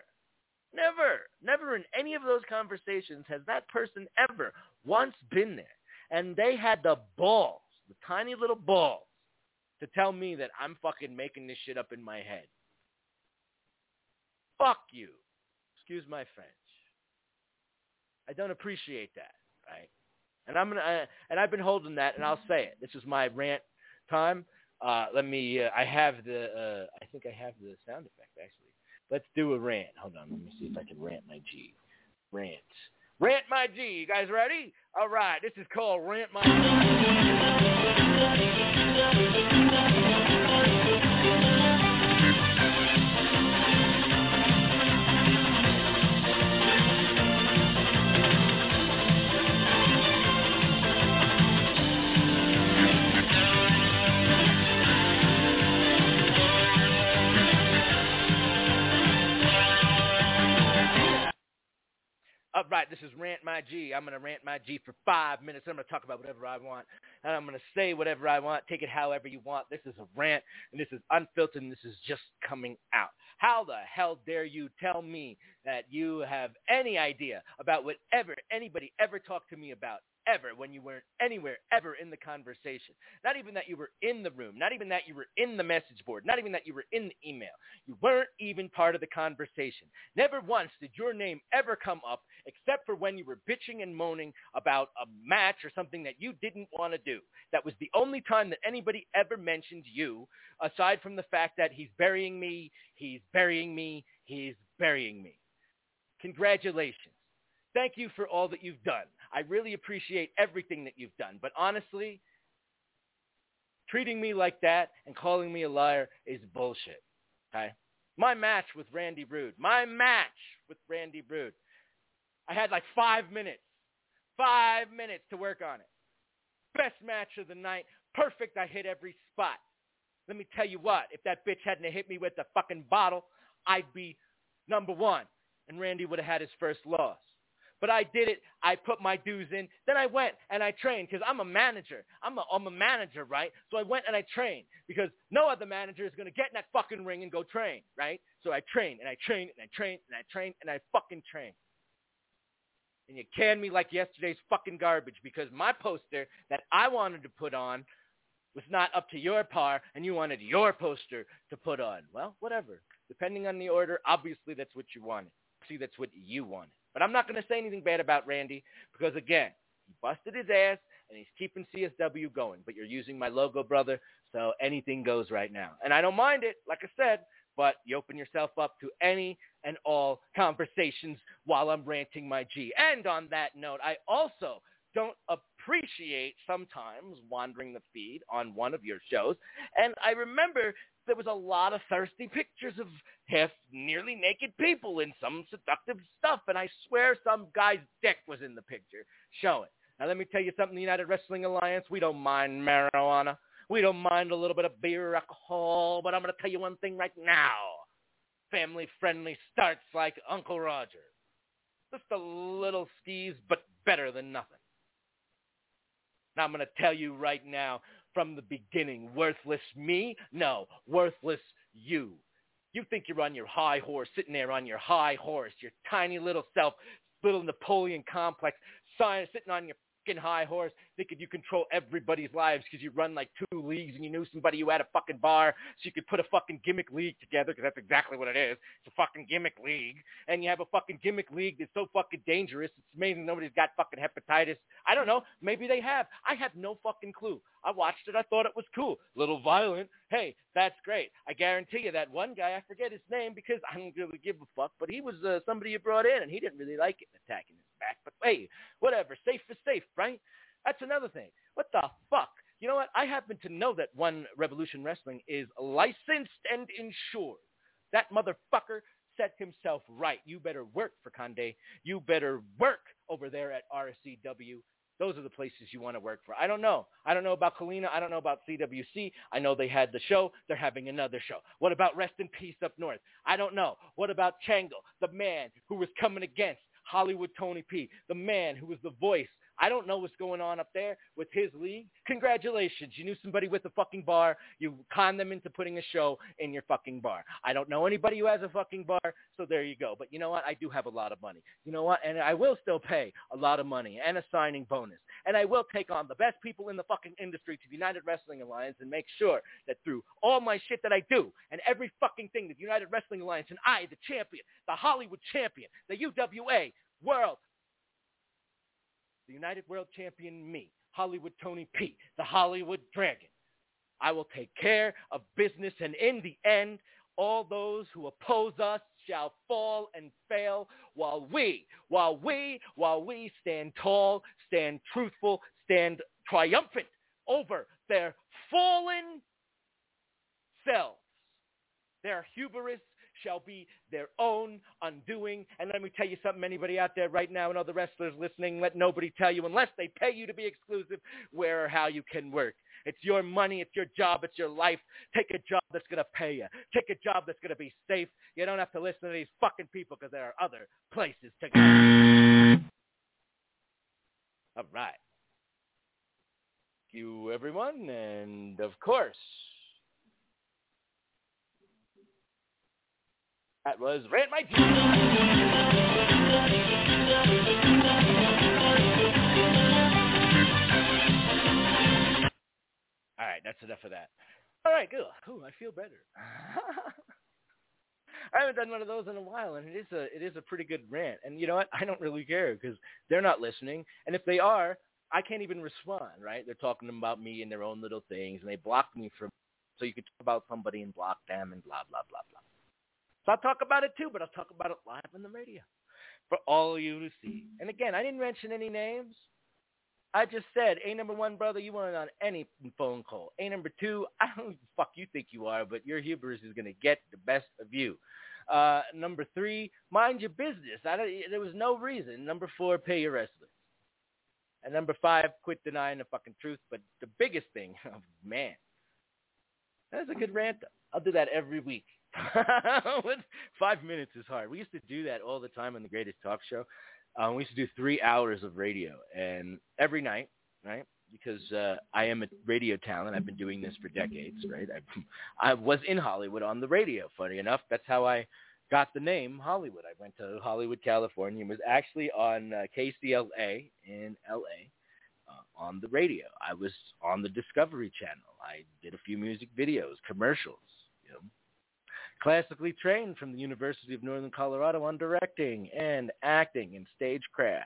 Never in any of those conversations has that person ever once been there. And they had the balls, the tiny little balls, to tell me that I'm fucking making this shit up in my head. Fuck you. Excuse my French. I don't appreciate that, right? And I've been holding that, and I'll say it. This is my rant time. I think I have the sound effect, actually. Let's do a rant. Hold on, let me see if I can rant my G. Rant my G. You guys ready? All right, this is called Rant My All right, this is Rant My G. I'm going to rant my G for 5 minutes. I'm going to talk about whatever I want, and I'm going to say whatever I want. Take it however you want. This is a rant, and this is unfiltered, and this is just coming out. How the hell dare you tell me that you have any idea about whatever anybody ever talked to me about, ever, when you weren't anywhere ever in the conversation? Not even that you were in the room, not even that you were in the message board, not even that you were in the email. You weren't even part of the conversation. Never once did your name ever come up, except for when you were bitching and moaning about a match or something that you didn't want to do. That was the only time that anybody ever mentioned you, aside from the fact that he's burying me, he's burying me, he's burying me. Congratulations. Thank you for all that you've done. I really appreciate everything that you've done. But honestly, treating me like that and calling me a liar is bullshit. Okay? My match with Randy Rude. I had like 5 minutes. 5 minutes to work on it. Best match of the night. Perfect. I hit every spot. Let me tell you what. If that bitch hadn't hit me with the fucking bottle, I'd be number one. And Randy would have had his first loss. But I did it. I put my dues in. Then I went and I trained because I'm a manager. I'm a manager, right? So I went and I trained because no other manager is going to get in that fucking ring and go train, right? So I trained and I trained and I trained and I trained and I fucking trained. And you canned me like yesterday's fucking garbage because my poster that I wanted to put on was not up to your par and you wanted your poster to put on. Well, whatever. Depending on the order, obviously that's what you wanted. See, that's what you wanted. But I'm not going to say anything bad about Randy because, again, he busted his ass and he's keeping CSW going. But you're using my logo, brother, so anything goes right now. And I don't mind it, like I said, but you open yourself up to any and all conversations while I'm ranting my G. And on that note, I also don't appreciate sometimes wandering the feed on one of your shows. And I remember there was a lot of thirsty pictures of half nearly naked people in some seductive stuff, and I swear some guy's dick was in the picture. Show it. Now, let me tell you something, the United Wrestling Alliance, we don't mind marijuana. We don't mind a little bit of beer, alcohol, but I'm going to tell you one thing right now. Family-friendly starts like Uncle Roger. Just a little skis, but better than nothing. Now, I'm going to tell you right now, from the beginning, worthless me? No, worthless you. You think you're on your high horse, sitting there on your high horse, your tiny little self, little Napoleon complex, sitting on your fucking high horse, thinking you control everybody's lives because you run like 2 leagues and you knew somebody who had a fucking bar so you could put a fucking gimmick league together because that's exactly what it is. It's a fucking gimmick league. And you have a fucking gimmick league that's so fucking dangerous. It's amazing nobody's got fucking hepatitis. I don't know. Maybe they have. I have no fucking clue. I watched it. I thought it was cool. Little violent. Hey, that's great. I guarantee you that one guy, I forget his name because I don't really give a fuck, but he was somebody you brought in, and he didn't really like it attacking his back. But hey, whatever. Safe is safe, right? That's another thing. What the fuck? You know what? I happen to know that One Revolution Wrestling is licensed and insured. That motherfucker set himself right. You better work for Conde. You better work over there at RCW. Those are the places you want to work for. I don't know. I don't know about Kalina. I don't know about CWC. I know they had the show. They're having another show. What about Rest in Peace up north? I don't know. What about Chango, the man who was coming against Hollywood Tony P, the man who was the voice? I don't know what's going on up there with his league. Congratulations. You knew somebody with a fucking bar. You conned them into putting a show in your fucking bar. I don't know anybody who has a fucking bar, so there you go. But you know what? I do have a lot of money. You know what? And I will still pay a lot of money and a signing bonus. And I will take on the best people in the fucking industry to the United Wrestling Alliance and make sure that through all my shit that I do and every fucking thing that the United Wrestling Alliance and I, the champion, the Hollywood champion, the UWA World, the United World Champion, me, Hollywood Tony P, the Hollywood Dragon. I will take care of business, and in the end, all those who oppose us shall fall and fail while we stand tall, stand truthful, stand triumphant over their fallen selves. Their hubris shall be their own undoing. And let me tell you something, anybody out there right now and all the wrestlers listening, let nobody tell you, unless they pay you to be exclusive, where or how you can work. It's your money, it's your job, it's your life. Take a job that's going to pay you. Take a job that's going to be safe. You don't have to listen to these fucking people because there are other places to go. All right. Thank you, everyone. And, of course, that was Rant My G. All right, that's enough of that. All right, good. Ooh, I feel better. I haven't done one of those in a while, and it is a pretty good rant. And you know what? I don't really care because they're not listening. And if they are, I can't even respond, right? They're talking about me and their own little things, and they blocked me from. So you could talk about somebody and block them and blah, blah, blah, blah. So I'll talk about it too, but I'll talk about it live on the radio for all of you to see. And again, I didn't mention any names. I just said, A number one, brother, you weren't on any phone call. A number two, I don't know who the fuck you think you are, but your hubris is going to get the best of you. Number three, mind your business. There was no reason. Number four, pay your wrestlers. And number five, quit denying the fucking truth. But the biggest thing, oh, man, that's a good rant. I'll do that every week. 5 minutes is hard. We used to do that all the time on The Greatest Talk Show. We used to do 3 hours of radio, and every night, right, because I am a radio talent. I've been doing this for decades, right? I was in Hollywood on the radio, funny enough. That's how I got the name Hollywood. I went to Hollywood, California, and was actually on KCLA in L.A. On the radio. I was on the Discovery Channel. I did a few music videos, commercials, you know. Classically trained from the University of Northern Colorado on directing and acting and stagecraft.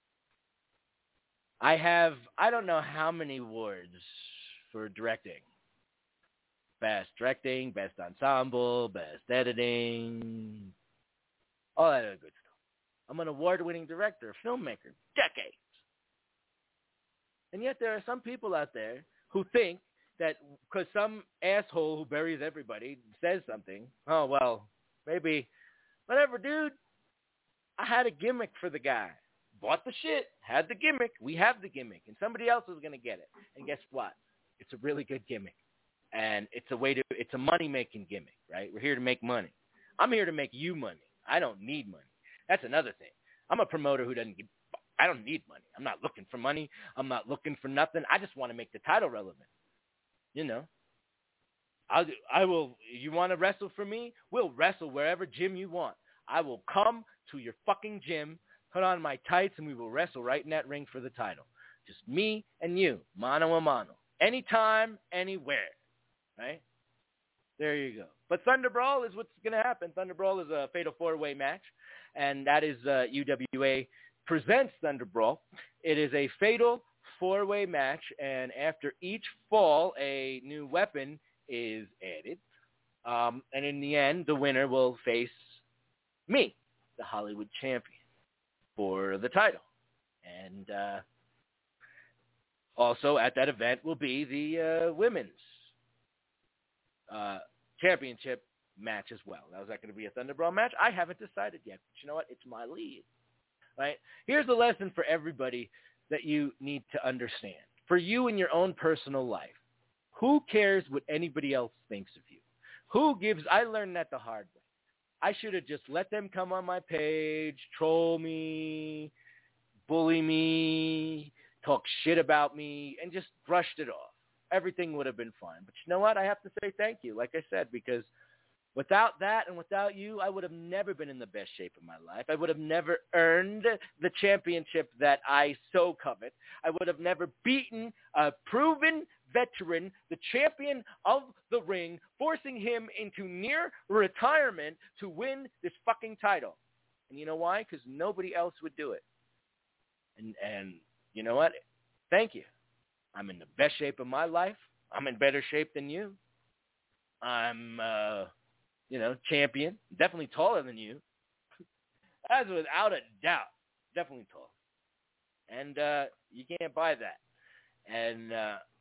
I don't know how many awards for directing. Best directing, best ensemble, best editing, all that other good stuff. I'm an award-winning director, filmmaker, decades. And yet there are some people out there who think that because some asshole who buries everybody says something, oh, well, maybe, whatever, dude. I had a gimmick for the guy. Bought the shit, had the gimmick. We have the gimmick, and somebody else is going to get it. And guess what? It's a really good gimmick. And it's a money-making gimmick, right? We're here to make money. I'm here to make you money. I don't need money. That's another thing. I'm a promoter who I don't need money. I'm not looking for money. I'm not looking for nothing. I just want to make the title relevant. You know, I will, you want to wrestle for me? We'll wrestle wherever gym you want. I will come to your fucking gym, put on my tights, and we will wrestle right in that ring for the title. Just me and you, mano a mano. Anytime, anywhere, right? There you go. But Thunder Brawl is what's going to happen. Thunder Brawl is a fatal four-way match, and that is UWA presents Thunder Brawl. It is a fatal four-way match, and after each fall, a new weapon is added. And in the end, the winner will face me, the Hollywood champion, for the title. And also at that event will be the women's championship match as well. Now, is that going to be a Thunder Brawl match? I haven't decided yet. But you know what? It's my lead. Right? Here's the lesson for everybody that you need to understand. For you in your own personal life, who cares what anybody else thinks of you? I learned that the hard way. I should have just let them come on my page, troll me, bully me, talk shit about me, and just brushed it off. Everything would have been fine. But you know what? I have to say thank you, like I said, because without that and without you, I would have never been in the best shape of my life. I would have never earned the championship that I so covet. I would have never beaten a proven veteran, the champion of the ring, forcing him into near retirement to win this fucking title. And you know why? Because nobody else would do it. And you know what? Thank you. I'm in the best shape of my life. I'm in better shape than you. I'm champion, definitely taller than you. That's without a doubt, definitely tall. And you can't buy that. And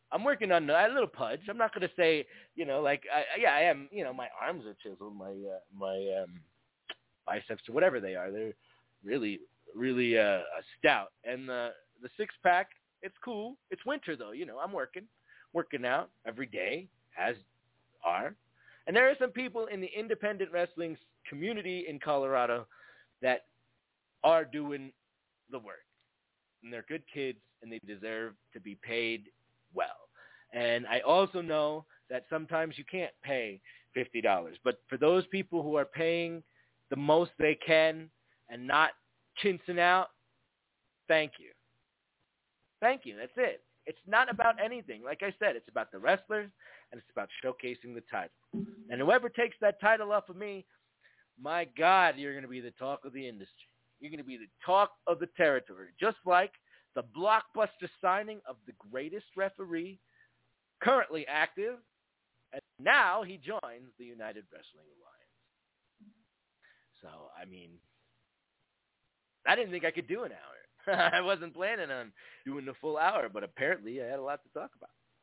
I'm working on a little pudge. I'm not going to say, I am, my arms are chiseled, my biceps or whatever they are. They're really, really stout. And the six-pack, it's cool. It's winter, though. I'm working out every day, as are. And there are some people in the independent wrestling community in Colorado that are doing the work. And they're good kids, and they deserve to be paid well. And I also know that sometimes you can't pay $50. But for those people who are paying the most they can and not chinsing out, thank you. Thank you. That's it. It's not about anything. Like I said, it's about the wrestlers, and it's about showcasing the title. And whoever takes that title off of me, my God, you're going to be the talk of the industry. You're going to be the talk of the territory, just like the blockbuster signing of the greatest referee currently active, and now he joins the United Wrestling Alliance. So, I mean, I didn't think I could do an hour. I wasn't planning on doing the full hour, but apparently I had a lot to talk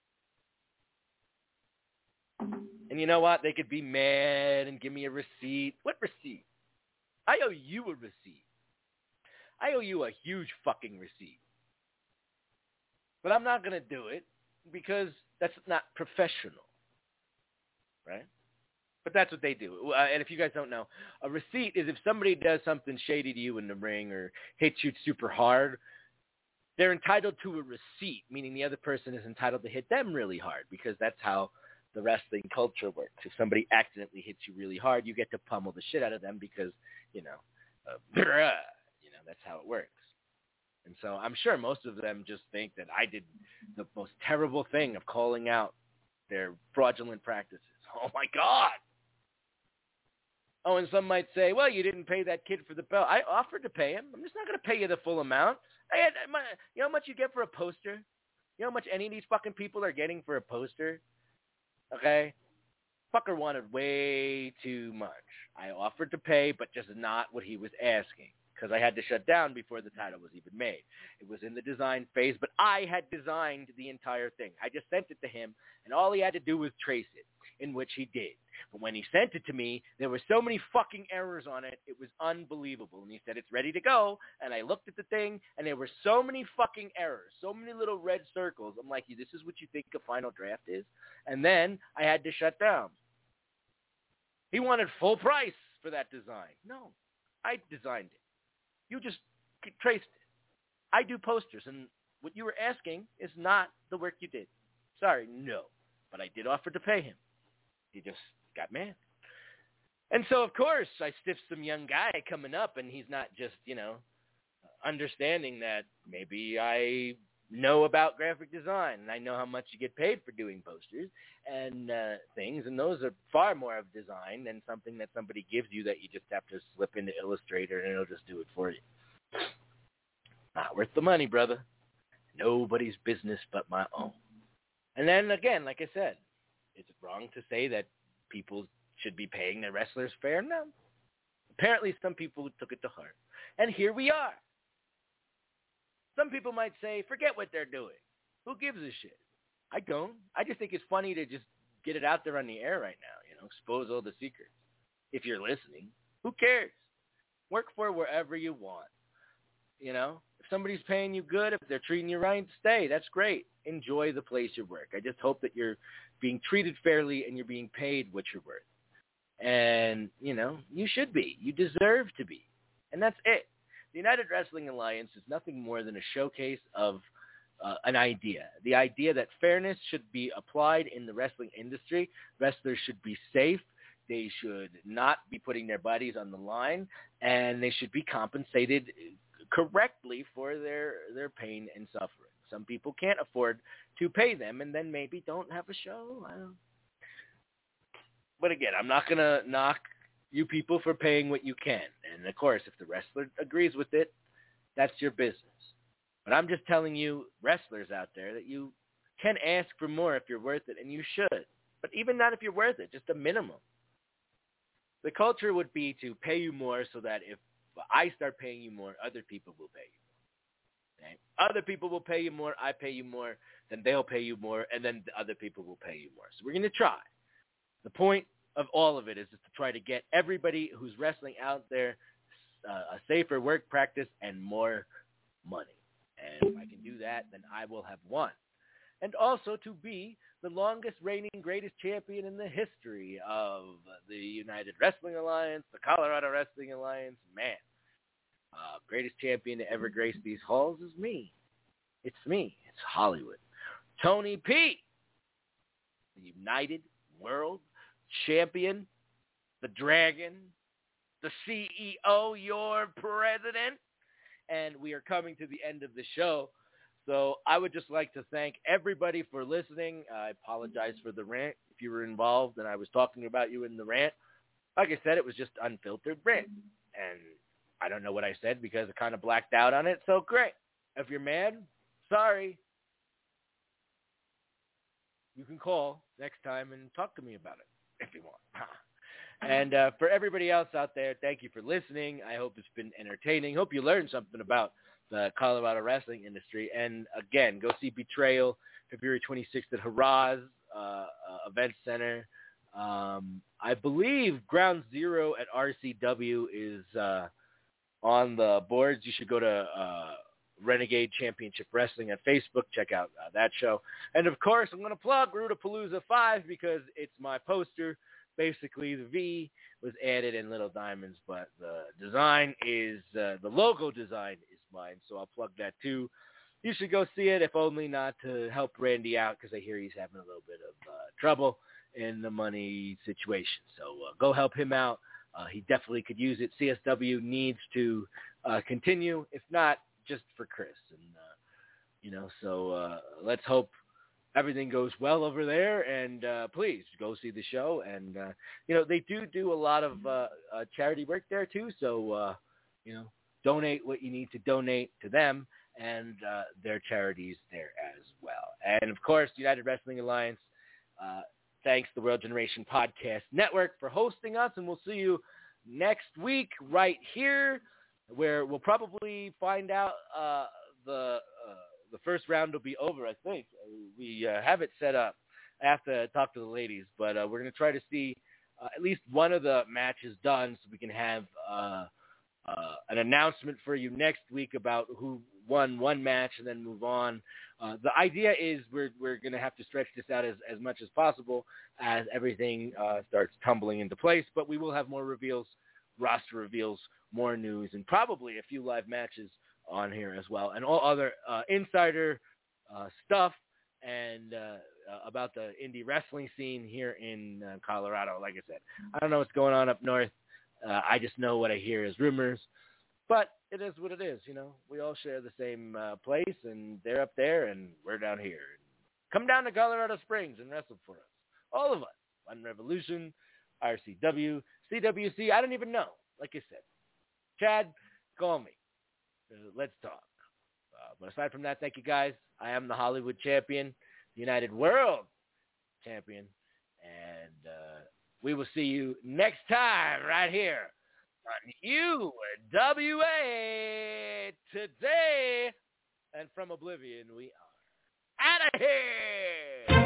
about. And you know what? They could be mad and give me a receipt. What receipt? I owe you a receipt. I owe you a huge fucking receipt. But I'm not going to do it because that's not professional, right? But that's what they do. And if you guys don't know, a receipt is if somebody does something shady to you in the ring or hits you super hard, they're entitled to a receipt, meaning the other person is entitled to hit them really hard because that's how the wrestling culture works. If somebody accidentally hits you really hard, you get to pummel the shit out of them because, that's how it works. And so I'm sure most of them just think that I did the most terrible thing of calling out their fraudulent practices. Oh, my God. Oh, and some might say, well, you didn't pay that kid for the belt. I offered to pay him. I'm just not going to pay you the full amount. You know how much you get for a poster? You know how much any of these fucking people are getting for a poster? Okay? Fucker wanted way too much. I offered to pay, but just not what he was asking. Because I had to shut down before the title was even made. It was in the design phase, but I had designed the entire thing. I just sent it to him, and all he had to do was trace it, in which he did. But when he sent it to me, there were so many fucking errors on it, it was unbelievable. And he said, it's ready to go, and I looked at the thing, and there were so many fucking errors, so many little red circles. I'm like, this is what you think a final draft is? And then I had to shut down. He wanted full price for that design. No, I designed it. You just traced it. I do posters, and what you were asking is not the work you did. Sorry, no. But I did offer to pay him. He just got mad. And so, of course, I stiffed some young guy coming up, and he's not just, understanding that maybe I know about graphic design, and I know how much you get paid for doing posters and things, and those are far more of design than something that somebody gives you that you just have to slip into Illustrator and it'll just do it for you. Not worth the money, brother. Nobody's business but my own. And then again, like I said, is it wrong to say that people should be paying their wrestlers fair? No. Apparently some people took it to heart. And here we are. Some people might say, forget what they're doing. Who gives a shit? I don't. I just think it's funny to just get it out there on the air right now, expose all the secrets. If you're listening, who cares? Work for wherever you want. If somebody's paying you good, if they're treating you right, stay. That's great. Enjoy the place you work. I just hope that you're being treated fairly and you're being paid what you're worth. And, you should be. You deserve to be. And that's it. The United Wrestling Alliance is nothing more than a showcase of an idea. The idea that fairness should be applied in the wrestling industry. Wrestlers should be safe. They should not be putting their bodies on the line. And they should be compensated correctly for their pain and suffering. Some people can't afford to pay them and then maybe don't have a show. I don't know. But again, I'm not going to knock you people for paying what you can. And of course, if the wrestler agrees with it, that's your business. But I'm just telling you, wrestlers out there, that you can ask for more if you're worth it, and you should. But even not if you're worth it, just a minimum. The culture would be to pay you more so that if I start paying you more, other people will pay you more. Okay? Other people will pay you more, I pay you more, then they'll pay you more, and then the other people will pay you more. So we're going to try. The point of all of it is to try to get everybody who's wrestling out there a safer work practice and more money. And if I can do that, then I will have won. And also to be the longest reigning greatest champion in the history of the United Wrestling Alliance, the Colorado Wrestling Alliance. Man, greatest champion to ever grace these halls is me. It's me. It's Hollywood. Tony P, the United World Champion, the Dragon, the CEO, your president. And we are coming to the end of the show. So I would just like to thank everybody for listening. I apologize for the rant if you were involved and I was talking about you in the rant. Like I said, it was just unfiltered rant. And I don't know what I said because I kind of blacked out on it. So great. If you're mad, sorry. You can call next time and talk to me about it if you want. And for everybody else out there, thank you for listening. I hope it's been entertaining. Hope you learned something about the Colorado wrestling industry. And again, go see Betrayal February 26th at Haraz Event Center. I believe Ground Zero at RCW is on the boards. You should go to Renegade Championship Wrestling on Facebook. Check out that show. And, of course, I'm going to plug Rudapalooza 5 because it's my poster. Basically, the V was added in little diamonds, but the design is, the logo design is mine, so I'll plug that too. You should go see it, if only not to help Randy out, because I hear he's having a little bit of trouble in the money situation. So go help him out. He definitely could use it. CSW needs to continue, if not just for Chris. And, so let's hope everything goes well over there, and please go see the show. And, they do a lot of charity work there too, so, donate what you need to donate to them and their charities there as well. And, of course, United Wrestling Alliance, thanks the World Generation Podcast Network for hosting us, and we'll see you next week right here, where we'll probably find out the first round will be over, I think. We have it set up. I have to talk to the ladies, but we're going to try to see at least one of the matches done so we can have an announcement for you next week about who won one match and then move on. The idea is we're going to have to stretch this out as much as possible as everything starts tumbling into place, but we will have more reveals, roster reveals, more news, and probably a few live matches on here as well, and all other insider stuff and about the indie wrestling scene here in Colorado. Like I said, I don't know what's going on up north. I just know what I hear is rumors, but it is what it is. We all share the same place, and they're up there and we're down here. Come down to Colorado Springs and wrestle for us. All of us. One Revolution, RCW, CWC. I don't even know. Like I said, Chad, call me. Let's talk. But aside from that, thank you guys. I am the Hollywood champion, the United World champion, and we will see you next time right here on UWA Today. And from Oblivion, we are out of here.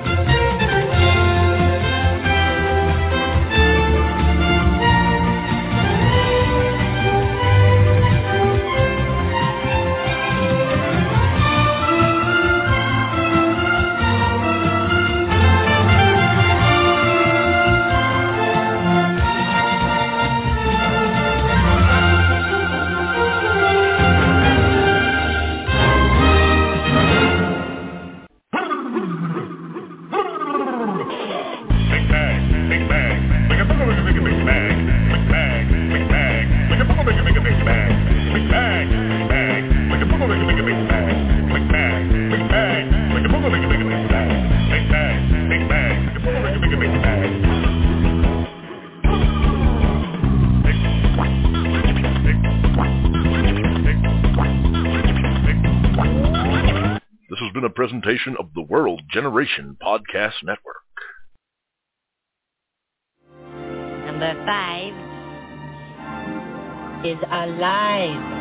This has been a presentation of the World Generation Podcast Network. Number 5 is alive.